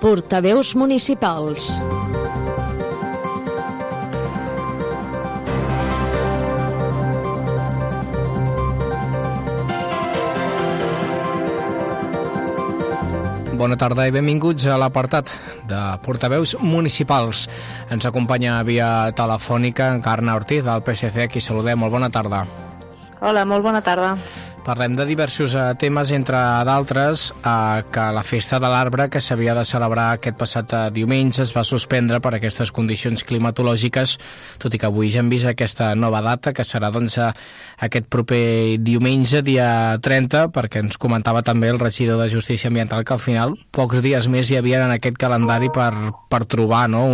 Portaveus municipals. Bona tarda i benvinguts a l'apartat de portaveus municipals. Ens acompanya via telefònica Encarna Ortiz, del PSC, a qui saludem. Molt bona tarda. Hola, molt bona tarda. Parlem de diversos temes, entre d'altres que la festa de l'arbre que s'havia de celebrar aquest passat diumenge es va suspendre per aquestes condicions climatològiques, tot i que avui ja hem vist aquesta nova data, que serà aquest proper diumenge, dia 30, perquè ens comentava també el regidor de Justícia Ambiental que al final pocs dies més hi havia en aquest calendari per trobar, no?,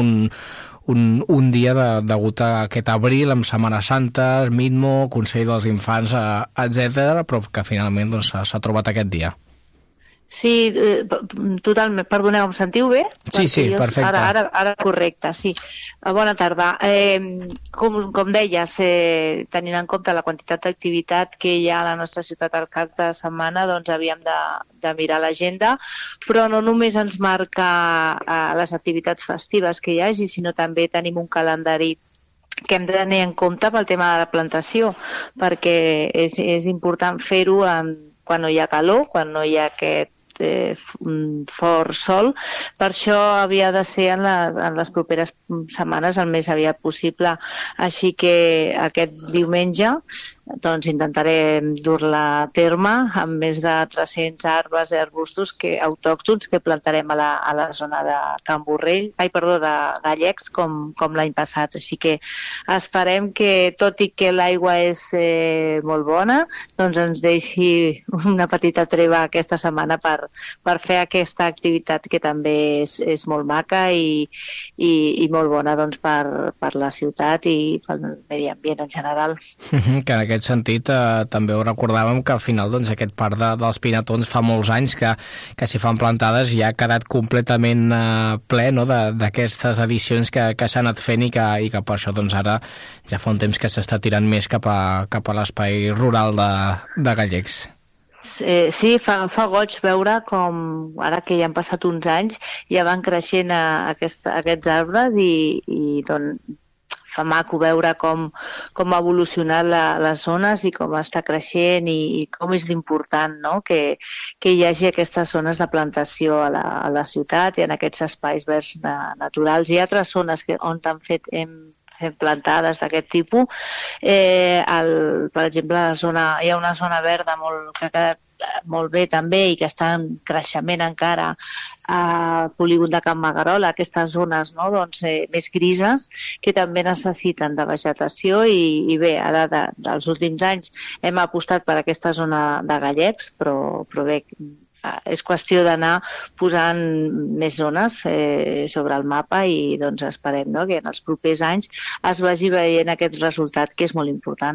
un dia degut a aquest abril amb Setmana Santa, Midmo, Consell dels Infants, etc., però que finalment s'ha trobat aquest dia. Sí, totalment. Perdoneu, em sentiu bé? Sí, perfecte. Ara correcte, sí. Bona tarda. Com deies, tenint en compte la quantitat d'activitat que hi ha a la nostra ciutat al cap de setmana, doncs havíem de mirar l'agenda, però no només ens marca les activitats festives que hi hagi, sinó també tenim un calendari que hem de tenir en compte pel tema de la plantació, perquè és important fer-ho quan no hi ha calor, quan no hi ha aquest fort sol. Per això havia de ser en les properes setmanes el més aviat possible. Així que aquest diumenge doncs intentarem dur-la a terme amb més de 300 arbres i arbustos autòctons que plantarem a la zona de Can Borrell, de Gallecs, com l'any passat. Així que esperem que, tot i que l'aigua és molt bona, doncs ens deixi una petita treva aquesta setmana per fer aquesta activitat que també és molt maca i molt bona doncs, per la ciutat i pel medi ambient en general. Que en aquest sentit també ho recordàvem que al final doncs, aquest parc dels Pinatons fa molts anys que s'hi fan plantades i ha quedat completament ple, no?, d'aquestes edicions que s'han anat fent i que per això doncs, ara ja fa un temps que s'està tirant més cap a l'espai rural de Gallecs. Sí, fa goig veure com ara que ja han passat uns anys ja van creixent aquests arbres i doncs fa maco veure com ha evolucionat les zones i com està creixent i com és important, no?, que hi hagi aquestes zones de plantació a la ciutat i en aquests espais verds naturals. Hi ha altres zones on hem fet plantades d'aquest tipus. Per exemple, hi ha una zona verda que ha quedat molt bé també i que està en creixement encara a polígon de Can Magarola, aquestes zones, no?, doncs, més grises que també necessiten de vegetació i bé, ara dels últims anys hem apostat per aquesta zona de Gallecs, però bé, és qüestió d'anar posant més zones sobre el mapa i doncs esperem, no?, que en els propers anys es vagi veient aquest resultat, que és molt important.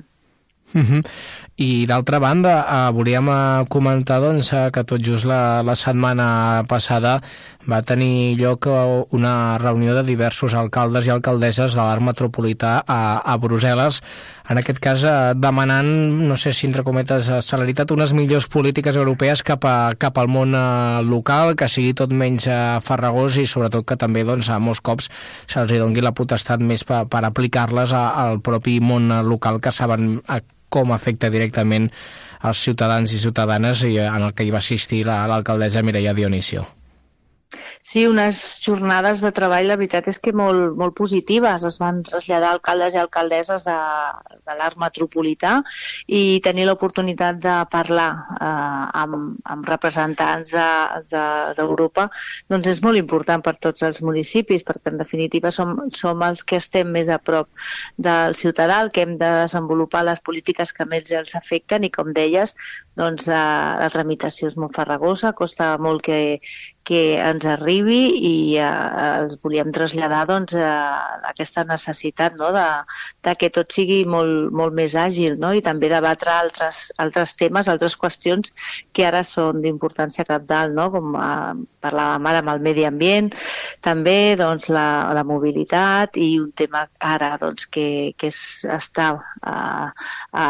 I d'altra banda, volíem comentar doncs, que tot just la setmana passada va tenir lloc una reunió de diversos alcaldes i alcaldesses de l'Arc Metropolità a Brussel·les, en aquest cas demanant, no sé si entre cometes celeritat, unes millors polítiques europees cap al món local, que sigui tot menys farragós i sobretot que també doncs, a molts cops se'ls doni la potestat més per aplicar-les al propi món local, que saben com afecta directament als ciutadans i ciutadanes, i en el que hi va assistir l'alcaldessa Mireia Dionisio. Sí, unes jornades de treball, la veritat és que molt, molt positives. Es van traslladar alcaldes i alcaldesses de l'Arc Metropolità i tenir l'oportunitat de parlar amb representants d'Europa doncs és molt important per tots els municipis, perquè en definitiva som els que estem més a prop del ciutadà, el que hem de desenvolupar les polítiques que més els afecten i, com deies, doncs la tramitació és molt farragosa, costa molt que ens arribi i els volíem traslladar doncs, aquesta necessitat, no?, de que tot sigui molt, molt més àgil, no?, i també debatre altres temes, altres qüestions que ara són d'importància cabdal, no?, com parlàvem ara amb el medi ambient, també doncs, la mobilitat i un tema ara doncs, que està a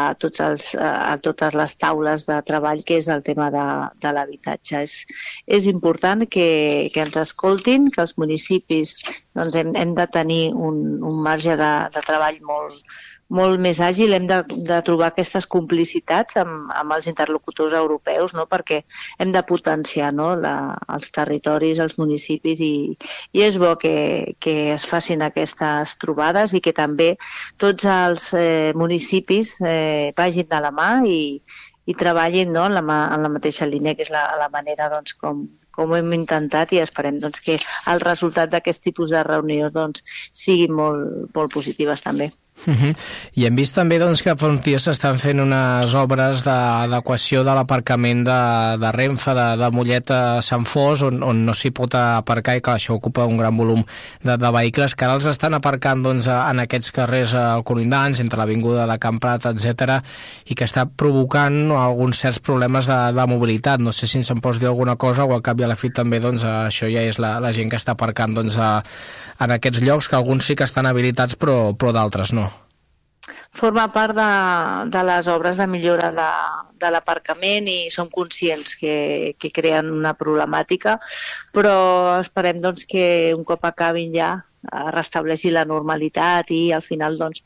totes les taules de treball, que és el tema de l'habitatge. És important que ens escoltin, que els municipis doncs, hem de tenir un marge de treball molt més àgil, hem de trobar aquestes complicitats amb els interlocutors europeus, no? Perquè hem de potenciar, no? Els territoris, els municipis, i és bo que es facin aquestes trobades i que també tots els municipis vagin de la mà i treballin, no? en la mateixa línia, que és la manera doncs, com hem intentat, i esperem doncs, que el resultat d'aquest tipus de reunions doncs, siguin molt positives també. I hem vist també doncs, que a Frontier s'estan fent unes obres d'adequació de l'aparcament de Renfe, de Mollet a Sant Fos, on no s'hi pot aparcar, i que això ocupa un gran volum de vehicles, que ara els estan aparcant doncs, en aquests carrers conindants, entre l'avinguda de Can Prat, etc., i que està provocant alguns certs problemes de mobilitat. No sé si se'n pots dir alguna cosa, o al cap i a la fi també doncs, això ja és la gent que està aparcant doncs, en aquests llocs, que alguns sí que estan habilitats, però d'altres no. Forma part de les obres de millora de l'aparcament, i som conscients que creen una problemàtica, però esperem doncs, que un cop acabin ja restableixi la normalitat i al final doncs,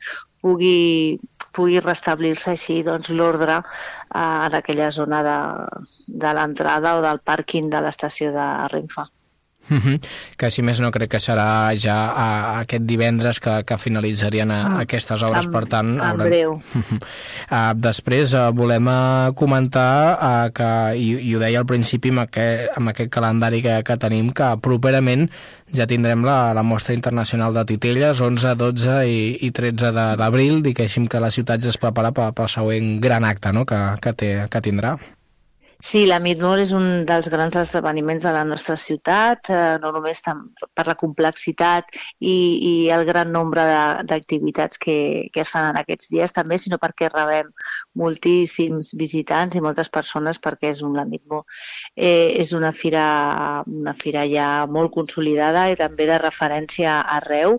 pugui restablir-se així doncs, l'ordre en aquella zona de l'entrada o del pàrquing de l'estació de Renfe. Que si més no crec que serà ja aquest divendres que finalitzarien aquestes obres, per tant... En breu. Després volem comentar que, i ho deia al principi amb aquest calendari que tenim, que properament ja tindrem la Mostra Internacional de Titelles, 11, 12 i 13 d'abril, diguéssim que la ciutat ja es prepara pel següent gran acte, no?, que tindrà. Sí, la Midmore és un dels grans esdeveniments de la nostra ciutat, no només per la complexitat i el gran nombre d'activitats que es fan en aquests dies també, sinó perquè rebem moltíssims visitants i moltes persones, perquè la Midmore és una fira ja molt consolidada i també de referència arreu.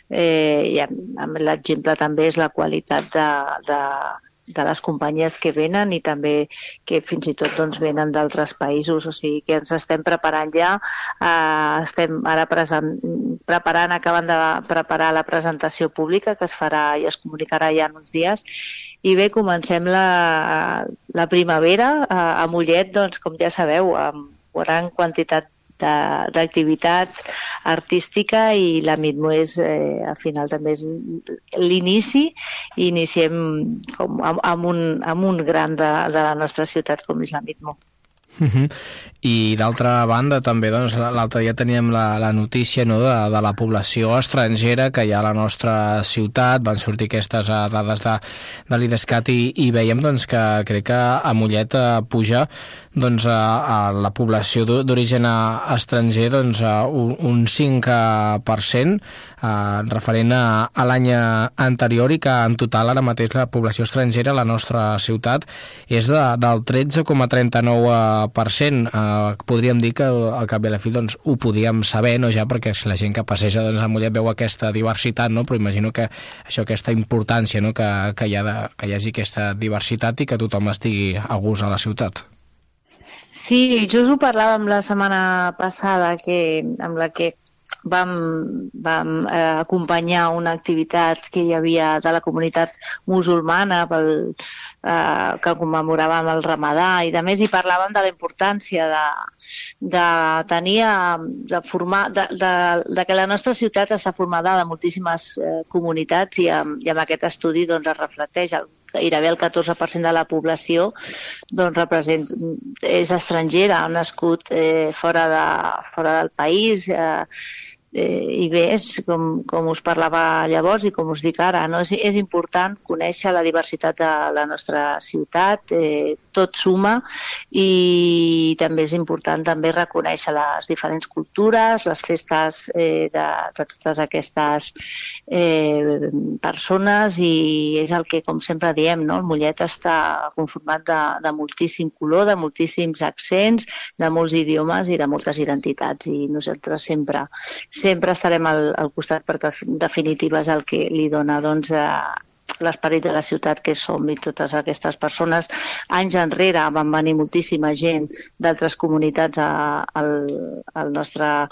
L'exemple també és la qualitat de les companyies que venen i també que fins i tot doncs, venen d'altres països, o sigui que ens estem preparant ja, estem ara acabant de preparar la presentació pública que es farà i es comunicarà ja en uns dies, i bé, comencem la primavera a Mollet, doncs, com ja sabeu, amb gran quantitat d'activitat artística, i la Midmo és, al final també és l'inici, i iniciem amb un gran de la nostra ciutat com és la Midmo. I d'altra banda també doncs, l'altre dia teníem la notícia, no, de la població estrangera que hi ha a la nostra ciutat. Van sortir aquestes dades de l'IDESCAT i veiem doncs, que crec que a Mollet puja doncs, a la població d'origen estranger doncs, un 5% referent a l'any anterior, i que en total ara mateix la població estrangera a la nostra ciutat és del 13,39%. Podríem dir que al cap i a la fi doncs, ho podíem saber, no, ja, perquè si la gent que passeja doncs, a Mollet veu aquesta diversitat, no? Però imagino que això, aquesta importància, no? que hi hagi aquesta diversitat i que tothom estigui a gust a la ciutat. Sí, just ho parlàvem la setmana passada, amb la que vam acompanyar una activitat que hi havia de la comunitat musulmana que commemoràvem el Ramadà i de més, i parlàvem de la importància de tenir, de que la nostra ciutat està formada de moltíssimes comunitats, i amb aquest estudi doncs, es reflecteix gairebé el 14% de la població doncs, és estrangera, ha nascut fora del país, i bé, com us parlava llavors i com us dic ara, no? És important conèixer la diversitat de la nostra ciutat, tot suma, i també és important també reconèixer les diferents cultures, les festes de totes aquestes persones, i és el que, com sempre diem, no? El Mollet està conformat de moltíssim color, de moltíssims accents, de molts idiomes i de moltes identitats, i nosaltres sempre estarem al costat, perquè en definitiva és el que li dona doncs, l'esperit de la ciutat que som i totes aquestes persones. Anys enrere van venir moltíssima gent d'altres comunitats al nostre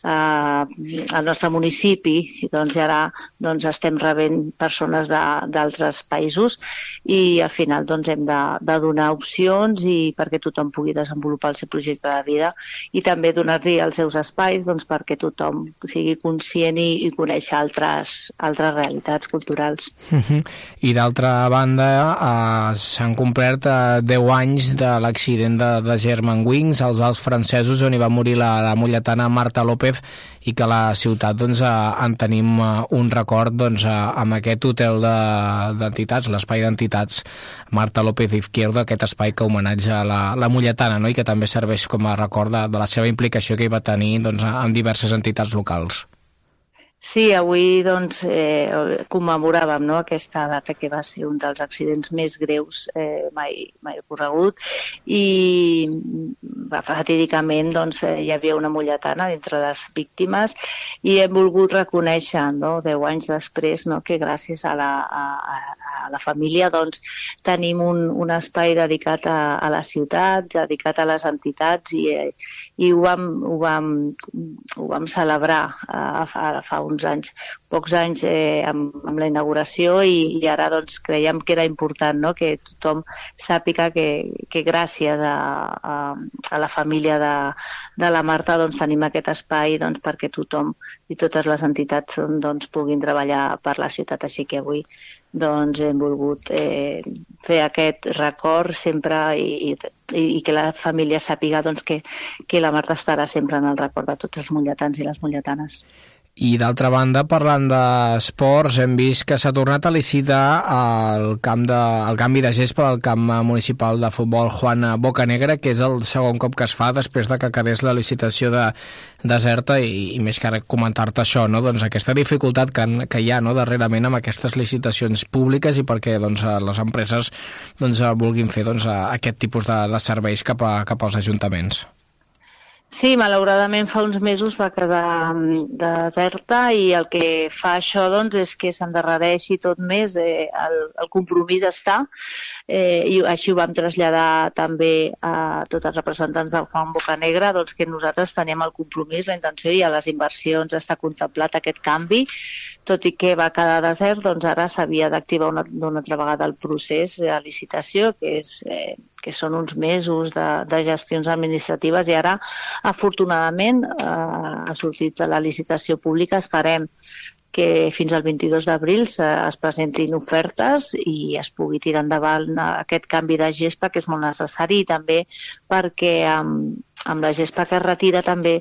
municipi, doncs, i ara doncs, estem rebent persones d'altres països i al final doncs, hem de donar opcions i perquè tothom pugui desenvolupar el seu projecte de vida i també donar-li els seus espais doncs, perquè tothom sigui conscient i conèixer altres realitats culturals. I d'altra banda, s'han complert 10 anys de l'accident de Germanwings, als Alps francesos, on hi va morir la molletana Marta López, i que a la ciutat doncs, en tenim un record doncs, amb aquest hotel d'entitats, l'espai d'entitats Marta López Izquierdo, aquest espai que homenatja la molletana, no? I que també serveix com a record de la seva implicació que hi va tenir doncs, en diverses entitats locals. Sí, avui doncs, commemoràvem, no, aquesta data que va ser un dels accidents més greus mai ocorregut i fatídicament doncs, hi havia una molletana entre les víctimes i hem volgut reconèixer, no, 10 anys després, no, que gràcies a la família doncs, tenim un espai dedicat a la ciutat, dedicat a les entitats i ho vam celebrar fa uns anys, pocs anys amb la inauguració i ara doncs, creiem que era important, no? Que tothom sàpiga que gràcies a la família de la Marta doncs, tenim aquest espai doncs, perquè tothom i totes les entitats doncs, puguin treballar per la ciutat. Així que avui doncs, hem volgut fer aquest record sempre i que la família sàpiga doncs, que la Marta estarà sempre en el record de tots els molletans i les molletanes. I d'altra banda, parlant d'esports, hem vist que s'ha tornat a licitar el canvi de gespa al camp municipal de futbol Juan Bocanegra, que és el segon cop que es fa després de que quedés la licitació deserta i més que ara comentar-te això, no? Doncs aquesta dificultat que hi ha, no, darrerament amb aquestes licitacions públiques i perquè doncs, les empreses doncs, vulguin fer doncs, aquest tipus de serveis cap als ajuntaments. Sí, malauradament fa uns mesos va quedar deserta i el que fa això doncs, és que s'endarrereixi tot més, el compromís està i així ho vam traslladar també a tots els representants del Juan Bocanegra, doncs que nosaltres teníem el compromís, la intenció i a les inversions està contemplat aquest canvi, tot i que va quedar desert, doncs ara s'havia d'activar una altra vegada el procés de licitació, que són uns mesos de gestions administratives i ara afortunadament ha sortit la licitació pública. Esperem que fins al 22 d'abril es presentin ofertes i es pugui tirar endavant aquest canvi de gespa que és molt necessari i també perquè amb la gespa que es retira també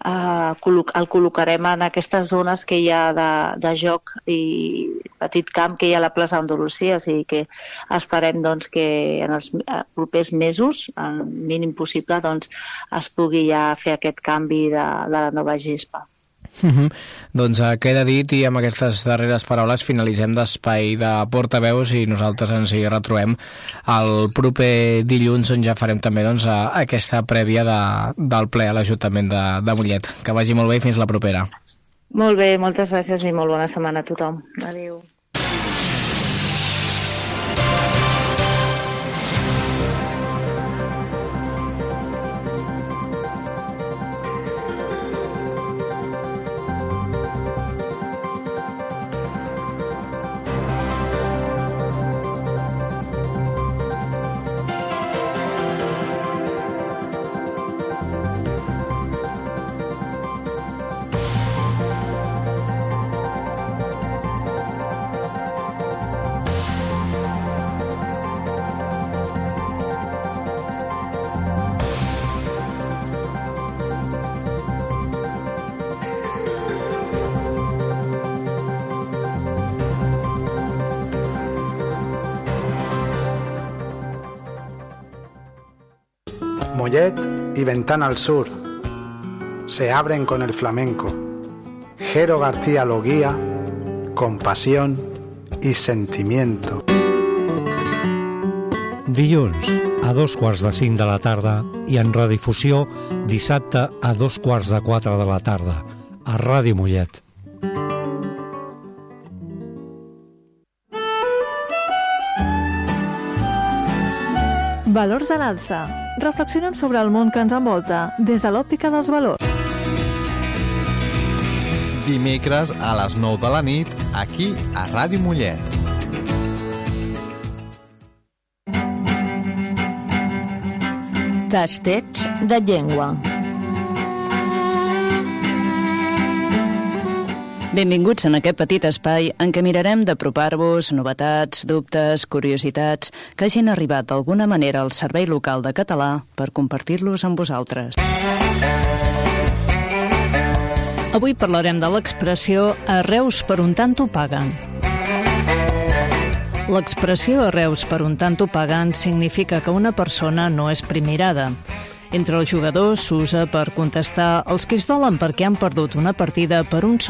el col·locarem en aquestes zones que hi ha de joc i petit camp que hi ha a la plaça Andalusia, o sigui que esperem doncs, que en els propers mesos, el mínim possible, doncs, es pugui ja fer aquest canvi de la nova gespa. Doncs queda dit i amb aquestes darreres paraules finalitzem d'espai de portaveus i nosaltres ens hi retrobem el proper dilluns on ja farem també doncs, aquesta prèvia del ple a l'Ajuntament de Mollet. Que vagi molt bé i fins la propera. Molt bé, moltes gràcies i molt bona setmana a tothom. Adéu. Mollet y Ventana al Sur se abren con el flamenco. Jero García lo guía con pasión y sentimiento. Dilluns, a 2:45 de la tarda i en redifusió dissabte a 3:15 de la tarda a Ràdio Mollet. Valors a l'alça. Reflexionem sobre el món que ens envolta des de l'òptica dels valors. Dimecres a les 9 de la nit, aquí a Ràdio Mollet. Tastets de llengua. Benvinguts en aquest petit espai en què mirarem d'apropar-vos novetats, dubtes, curiositats que hagin arribat d'alguna manera al Servei Local de Català per compartir-los amb vosaltres. Avui parlarem de l'expressió "a Reus per un tant ho paguen". L'expressió "a Reus per un tant ho paguen" significa que una persona no és primirada. Entre els jugadors s'usa per contestar els que es dolen perquè han perdut una partida per un sol